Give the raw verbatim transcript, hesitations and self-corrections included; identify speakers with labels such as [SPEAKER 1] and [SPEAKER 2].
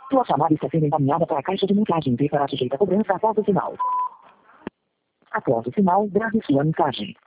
[SPEAKER 1] Sua chamada está sendo encaminhada para a caixa de mensagem e será sujeita a cobrança após o sinal. Após o sinal, grave sua mensagem.